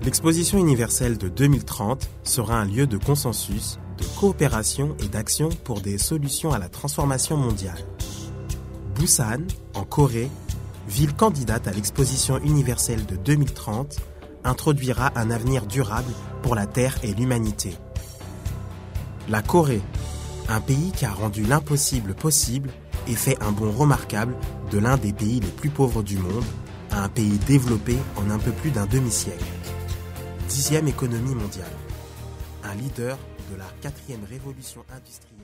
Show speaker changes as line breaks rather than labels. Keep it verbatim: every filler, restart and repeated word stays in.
L'exposition universelle de deux mille trente sera un lieu de consensus, de coopération et d'action pour des solutions à la transformation mondiale. Busan, en Corée, ville candidate à l'exposition universelle de deux mille trente, introduira un avenir durable pour la Terre et l'humanité. La Corée, un pays qui a rendu l'impossible possible et fait un bond remarquable de l'un des pays les plus pauvres du monde à un pays développé en un peu plus d'un demi-siècle. Dixième économie mondiale. Un leader de la quatrième révolution industrielle.